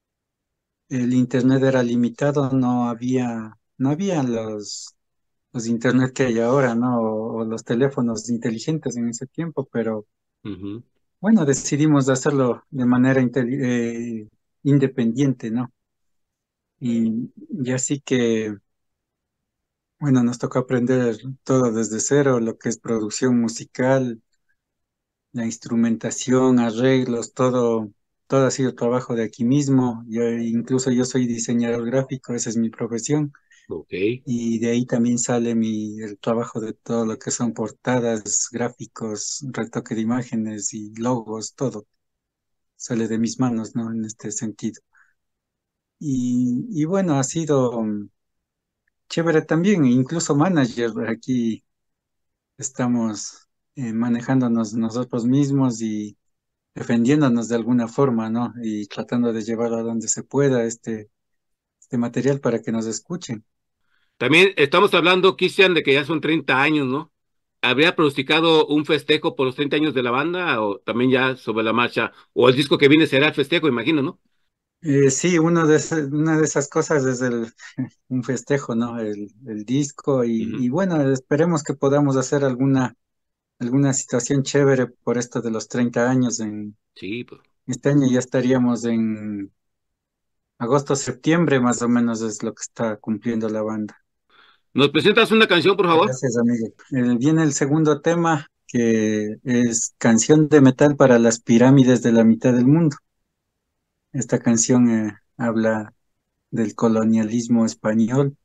Speaker 7: el internet era limitado, no había, no había los, los internet que hay ahora, ¿no? O, o los teléfonos inteligentes en ese tiempo, pero
Speaker 3: Uh-huh.
Speaker 7: bueno, decidimos hacerlo de manera inteli- eh, independiente, ¿no? Y, y así que, bueno, nos tocó aprender todo desde cero, lo que es producción musical, la instrumentación, arreglos, todo, todo ha sido trabajo de aquí mismo. Yo, incluso yo soy diseñador gráfico, esa es mi profesión.
Speaker 3: Ok.
Speaker 7: Y de ahí también sale mi, el trabajo de todo lo que son portadas, gráficos, retoque de imágenes y logos, todo sale de mis manos, ¿no? En este sentido. Y, y bueno, ha sido mm, chévere también, incluso manager, aquí estamos eh, manejándonos nosotros mismos y defendiéndonos de alguna forma, ¿no? Y tratando de llevar a donde se pueda este, este material para que nos escuchen.
Speaker 3: También estamos hablando, Cristian, de que ya son treinta años, ¿no? ¿Habría pronosticado un festejo por los treinta años de la banda o también ya sobre la marcha? O el disco que viene será el festejo, imagino, ¿no?
Speaker 7: Eh, sí, uno de ese- una de esas cosas es el, un festejo, ¿no? El, el disco y,
Speaker 3: Uh-huh.
Speaker 7: y bueno, esperemos que podamos hacer alguna, alguna situación chévere por esto de los treinta años. En
Speaker 3: Sí, pues.
Speaker 7: este año ya estaríamos en agosto, septiembre, más o menos es lo que está cumpliendo la banda.
Speaker 3: ¿Nos presentas una canción, por favor?
Speaker 7: Gracias, amigo. Eh, viene el segundo tema, que es Canción de Metal para las Pirámides de la Mitad del Mundo. Esta canción eh, habla del colonialismo español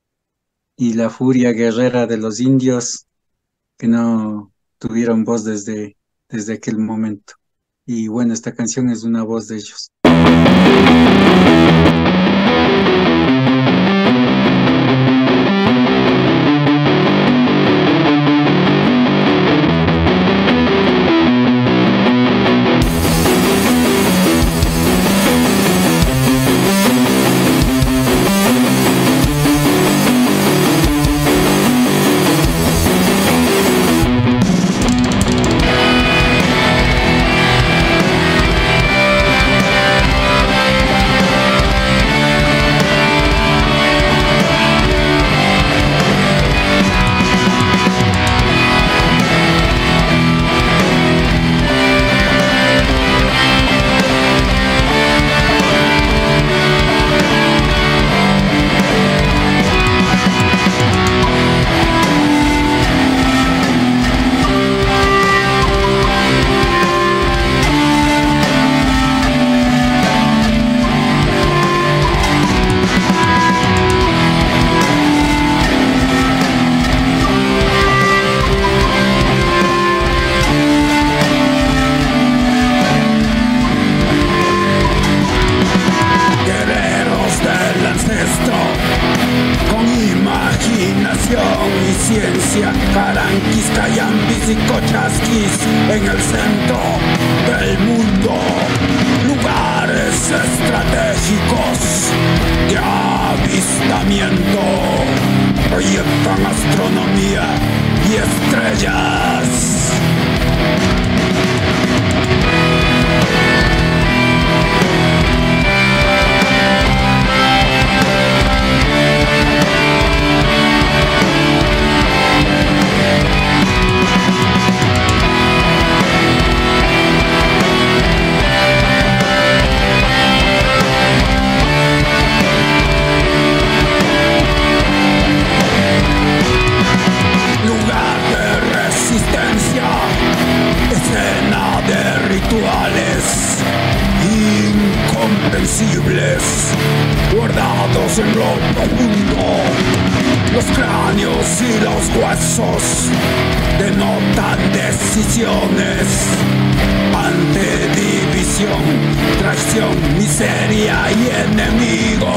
Speaker 7: y la furia guerrera de los indios que no tuvieron voz desde, desde aquel momento. Y bueno, esta canción es una voz de ellos.
Speaker 5: ciencia, caranquis, cayambis y cochasquis en el centro del mundo. Lugares estratégicos de avistamiento proyectan astronomía y estrellas. Escena de rituales incomprensibles guardados en lo profundo Los cráneos y los huesos denotan decisiones ante división, traición, miseria y enemigos.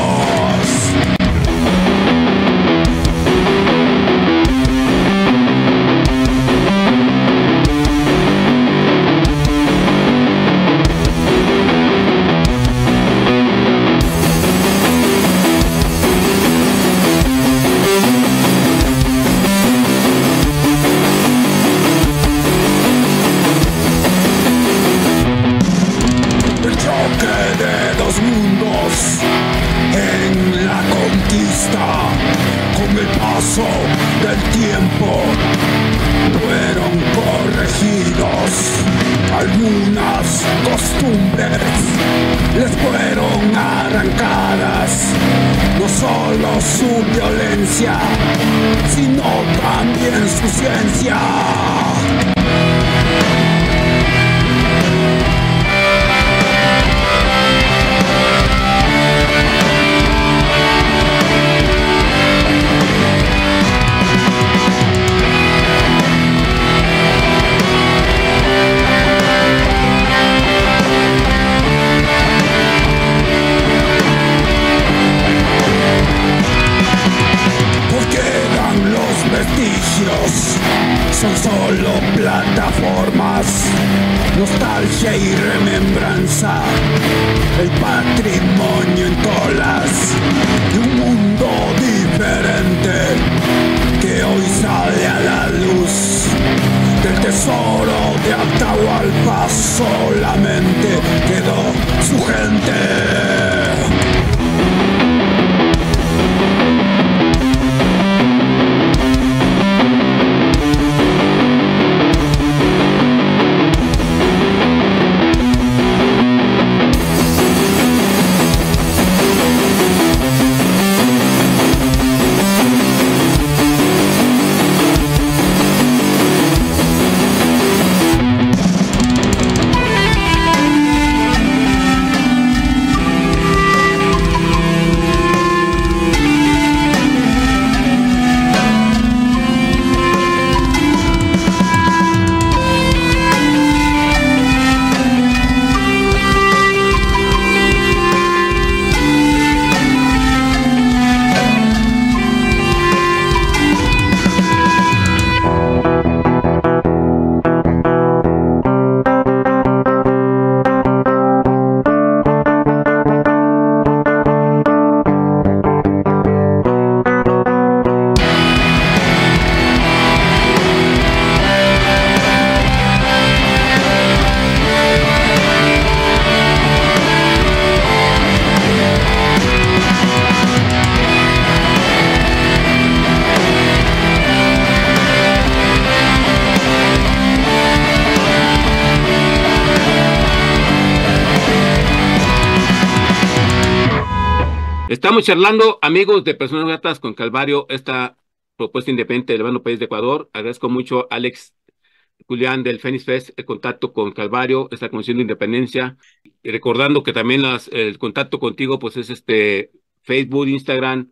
Speaker 5: Del tiempo fueron corregidos, algunas costumbres les fueron arrancadas, no solo su violencia, sino también su ciencia. Son solo plataformas, nostalgia y remembranza, el patrimonio en tolas de un mundo diferente que hoy sale a la luz. Del tesoro de Atahualpa solamente quedó su gente.
Speaker 3: Estamos charlando, amigos de Personas Gratas, con Calvario, esta propuesta independiente del hermano país de Ecuador. Agradezco mucho a Alex Julián del Phoenix Fest el contacto con Calvario, esta Comisión de Independencia. Y recordando que también las, el contacto contigo pues es este Facebook, Instagram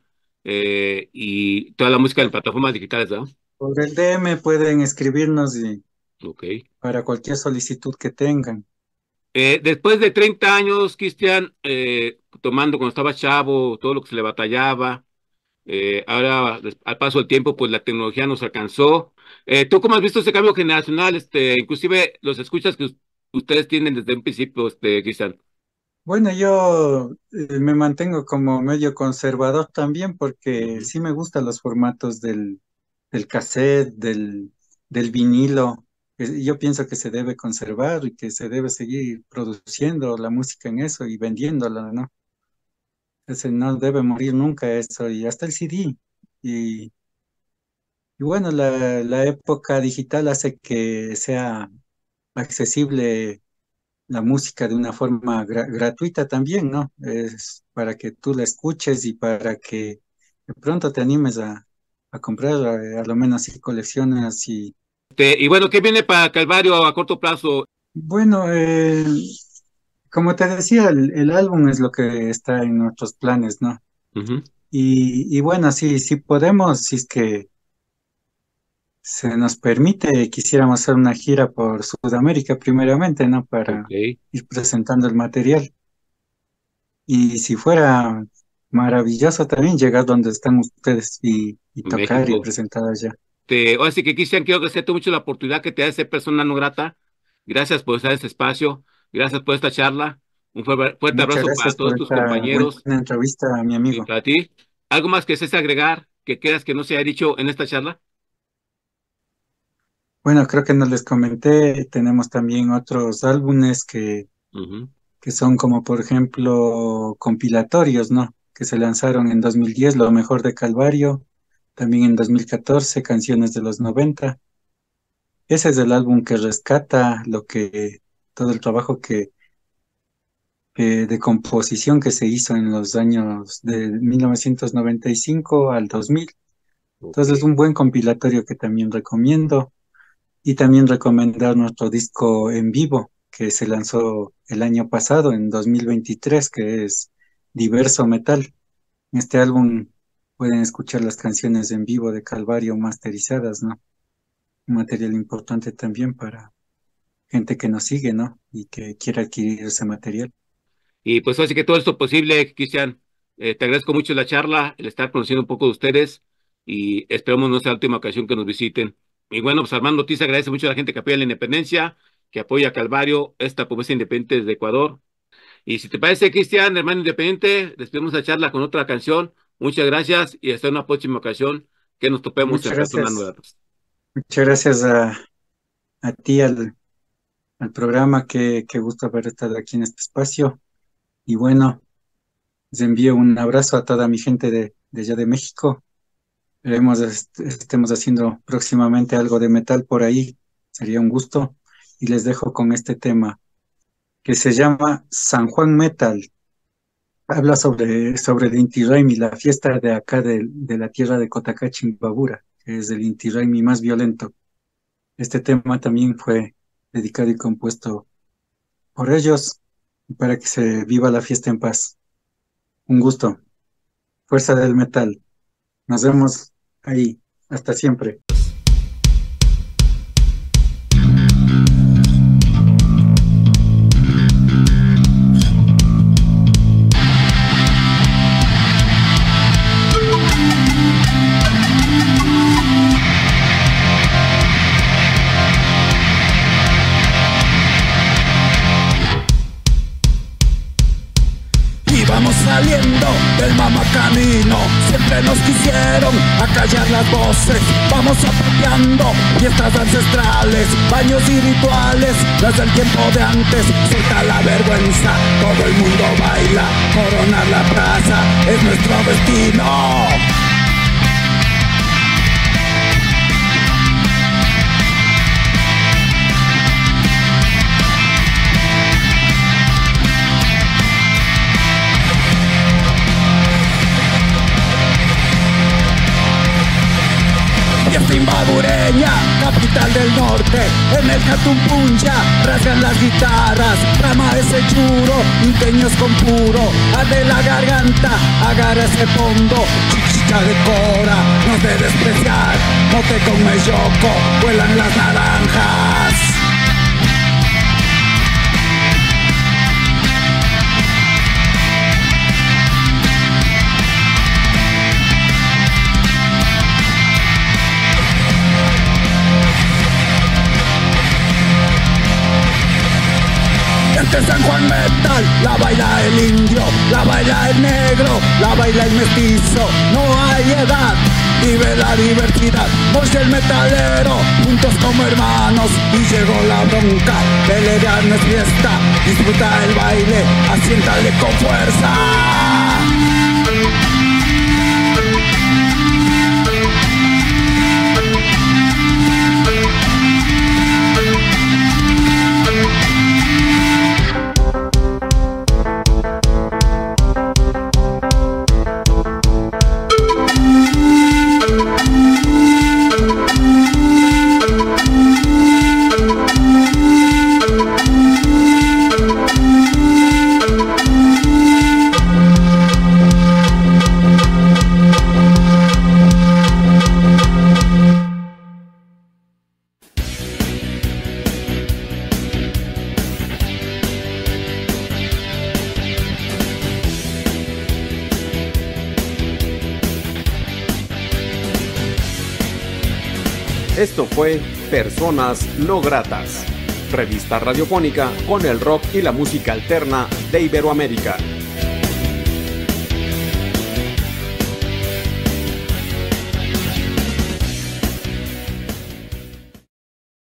Speaker 3: eh, y toda la música en plataformas digitales, ¿verdad?
Speaker 7: Por el D M pueden escribirnos y
Speaker 3: Okay.
Speaker 7: para cualquier solicitud que tengan.
Speaker 3: Eh, después de treinta años, Cristian, eh, tomando cuando estaba chavo, todo lo que se le batallaba, eh, ahora des- al paso del tiempo, pues la tecnología nos alcanzó. Eh, ¿tú cómo has visto ese cambio generacional? Este, inclusive los escuchas que us- ustedes tienen desde un principio, este, Cristian.
Speaker 7: Bueno, yo eh, me mantengo como medio conservador también porque
Speaker 3: Ujú.
Speaker 7: sí me gustan los formatos del, del cassette, del, del vinilo. Eh, Yo pienso que se debe conservar y que se debe seguir produciendo la música en eso y vendiéndola, ¿no? Ese no debe morir nunca eso y hasta el C D. Y, y bueno, la, la época digital hace que sea accesible la música de una forma gra- gratuita también, ¿no? Es para que tú la escuches y para que de pronto te animes a, a comprar, a, a lo menos si coleccionas. Y
Speaker 3: Este, y bueno, ¿qué viene para Calvario a corto plazo?
Speaker 7: bueno, eh, como te decía, el, el álbum es lo que está en nuestros planes, ¿no?
Speaker 3: Ujú.
Speaker 7: Y, y bueno, sí, sí podemos, si es que se nos permite, quisiéramos hacer una gira por Sudamérica primeramente, ¿no?
Speaker 3: Ok.
Speaker 7: Para ir presentando el material. Y si fuera maravilloso también llegar donde están ustedes y, y tocar y
Speaker 3: México.
Speaker 7: presentar allá.
Speaker 3: Te, ahora sí que Cristian, quiero agradecerte mucho la oportunidad que te da de ser persona no grata. Gracias por estar en este espacio. Gracias por esta charla. Un fuerte, fuerte
Speaker 7: Muchas
Speaker 3: abrazo para
Speaker 7: gracias
Speaker 3: todos
Speaker 7: por
Speaker 3: tus
Speaker 7: esta buena
Speaker 3: compañeros
Speaker 7: entrevista, mi
Speaker 3: y
Speaker 7: amigo.
Speaker 3: para ti. ¿Algo más que desees agregar que creas que no se haya dicho en esta charla?
Speaker 7: Bueno, creo que no les comenté, tenemos también otros álbumes que,
Speaker 3: Ujú.
Speaker 7: que son como, por ejemplo, compilatorios, ¿no? Que se lanzaron en dos mil diez, Lo mejor de Calvario, también en dos mil catorce, Canciones de los noventa. Ese es el álbum que rescata lo que, todo el trabajo que, que de composición que se hizo en los años de mil novecientos noventa y cinco al dos mil.
Speaker 3: Ok.
Speaker 7: Entonces, un buen compilatorio que también recomiendo. Y también recomendar nuestro disco en vivo que se lanzó el año pasado, en dos mil veintitrés, que es Diverso Metal. En este álbum pueden escuchar las canciones en vivo de Calvario masterizadas, ¿no? Un material importante también para gente que nos sigue, ¿no? Y que quiera adquirir ese material.
Speaker 3: Y pues así que todo esto posible, Cristian. Eh, te agradezco mucho la charla, el estar conociendo un poco de ustedes y esperamos no sea la última ocasión que nos visiten. Y bueno, pues Armando Ortiz agradece mucho a la gente que apoya la independencia, que apoya a Calvario, esta propuesta independiente desde Ecuador. Y si te parece, Cristian, hermano independiente, despedimos la charla con otra canción. Muchas gracias y hasta una próxima ocasión que nos topemos en
Speaker 7: Muchas
Speaker 3: Personas
Speaker 7: gracias.
Speaker 3: Nuevas.
Speaker 7: Muchas gracias a, a ti, al, al programa. Qué, qué gusto haber estado aquí en este espacio. Y bueno, les envío un abrazo a toda mi gente de, de allá de México. Esperemos est- estemos haciendo próximamente algo de metal por ahí. Sería un gusto. Y les dejo con este tema que se llama San Juan Metal. Habla sobre, sobre el Inti Raymi, la fiesta de acá de, de la tierra de Cotacachi, Imbabura, que es el Inti Raymi más violento. Este tema también fue dedicado y compuesto por ellos para que se viva la fiesta en paz. Un gusto. Fuerza del metal. Nos vemos ahí. Hasta siempre.
Speaker 5: Íbamos saliendo del mamacamino, siempre nos quisieron acallar las voces. Vamos apropiando fiestas ancestrales, baños y rituales, desde el tiempo de antes. Suelta la vergüenza, todo el mundo baila, coronar la plaza es nuestro destino. Fiesta imbabureña, capital del norte, en el Catumpuncha rasgan las guitarras, rama ese churo, inteños con puro, arde la garganta, agarra ese fondo, chichicha de cora, no de despreciar, mote con melloco, vuelan las naranjas. Este San Juan Metal, la baila el indio, la baila el negro, la baila el mestizo, no hay edad, vive la diversidad, voz el metalero, juntos como hermanos, y llegó la bronca, pelear no es fiesta, disfruta el baile, asiéntale con fuerza.
Speaker 1: Esto fue Personas No Gratas, revista radiofónica con el rock y la música alterna de Iberoamérica.